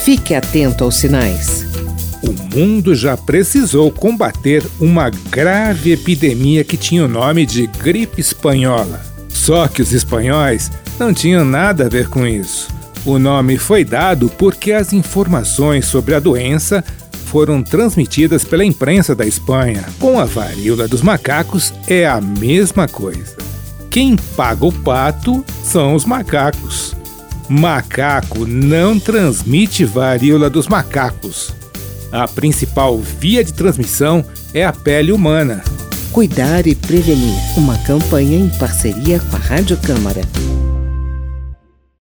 Fique atento aos sinais. O mundo já precisou combater uma grave epidemia que tinha o nome de gripe espanhola. Só que os espanhóis não tinham nada a ver com isso. O nome foi dado porque as informações sobre a doença foram transmitidas pela imprensa da Espanha. Com a varíola dos macacos é a mesma coisa. Quem paga o pato são os macacos. Macaco não transmite varíola dos macacos. A principal via de transmissão é a pele humana. Cuidar e prevenir. Uma campanha em parceria com a Rádio Câmara.